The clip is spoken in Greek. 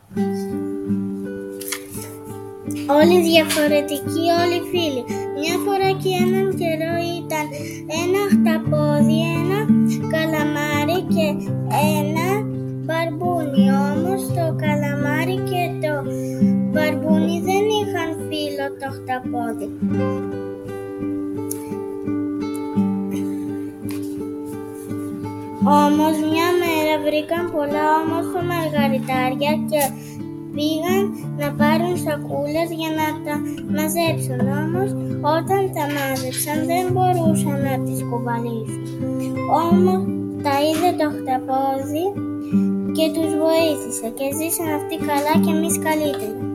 Όλοι διαφορετικοί, όλοι φίλοι. Μια φορά και έναν καιρό ήταν ένα χταπόδι, ένα καλαμάρι και ένα μπαρμπούνι. Όμως το καλαμάρι και το μπαρμπούνι δεν είχαν φίλο το χταπόδι. Όμως μια μέρα βρήκαν πολλά όμορφα μαργαριτάρια και πήγαν να πάρουν σακούλες για να τα μαζέψουν. Όμως όταν τα μάζεψαν δεν μπορούσαν να τις κουβαλήσουν. Όμως τα είδε το χταπόδι και τους βοήθησε και ζήσαν αυτοί καλά και εμείς καλύτερα.